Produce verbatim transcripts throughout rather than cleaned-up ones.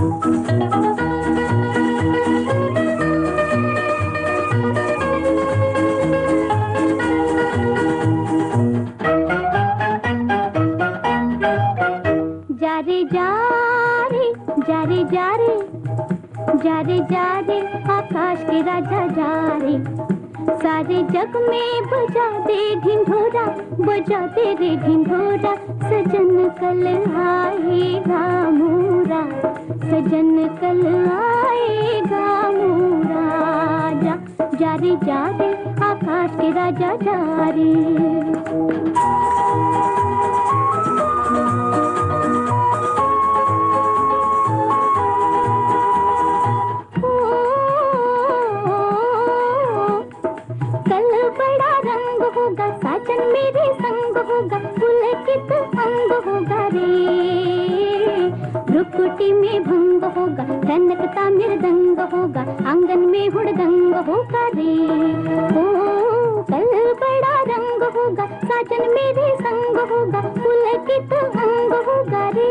जा रे जा रे आकाश के राजा जा रे, सारे जग में बजा दे ढिंढोरा, बजा दे रे ढिंढोरा। सजन कल आएगा मोरा, सजन कल आएगा मोरा। जा जा रे जा रे आकाश के राजा जा रे। साजन मेरे संग होगा, पुलकित अंग होगा रे। रुकुटी में भंग होगा, टनकता मृदंग होगा, आंगन में हुड़दंग होगा रे। ओ कल बड़ा रंग होगा, साजन मेरे संग होगा, पुलकित अंग होगा रे।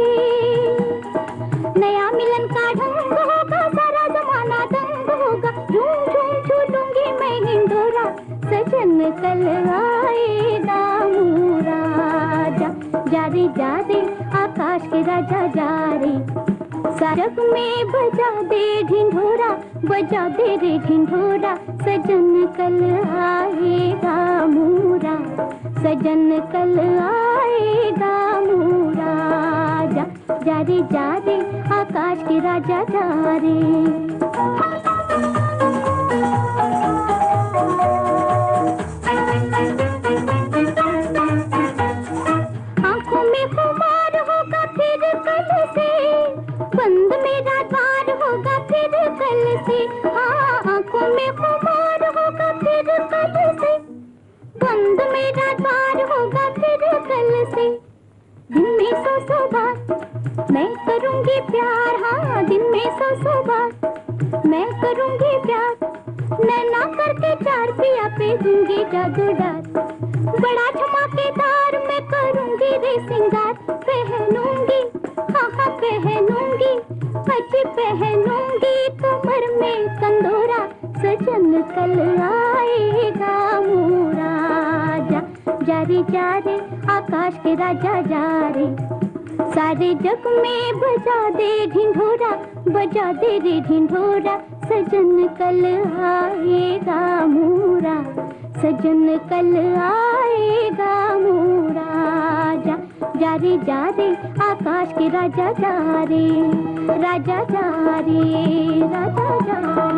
नया मिलन का ढंग होगा, सारा जमाना दंग होगा, झूम झूम झूलूंगी मैं हिंडोरा। सजन कल आएगा मोरा, जा जा रे जा रे आकाश के राजा जा रे। सड़क में बजा दे ढिंढोरा, बजा दे रे ढिंढोरा। सजन कल आएगा मोरा, सजन कल आएगा मोरा। जा जा रे जा रे आकाश के राजा जा रे। आंखों में खुमार होगा फिर कल से, बंद मेरा द्वार होगा फिर कल से। हाँ आंखों में खुमार होगा फिर कल से, बंद मेरा द्वार होगा फिर कल से। दिन में सौ सौ बार मैं करूंगी प्यार, हाँ दिन में सौ सौ बार मैं करूंगी प्यार। नैना करके चार पिया पे दूंगी जादू डार, बड़ा धमाकेदार मैं करूंगी रे सिंगार। पहनूंगी हाँ हाँ पहनूंगी, अच्छी पहनूंगी कमर में कंदोरा। सजन कल आएगा मोरा, जा जा रे जा रे आकाश के राजा जा रे। सारे जग में बजा दे ढिंढोरा, बजा दे रे ढिंढोरा। सजन कल आएगा मोरा, सजन कल आएगा मोरा। जा जा रे जा रे आकाश के राजा जा रे, राजा जा रे, राजा जा रे।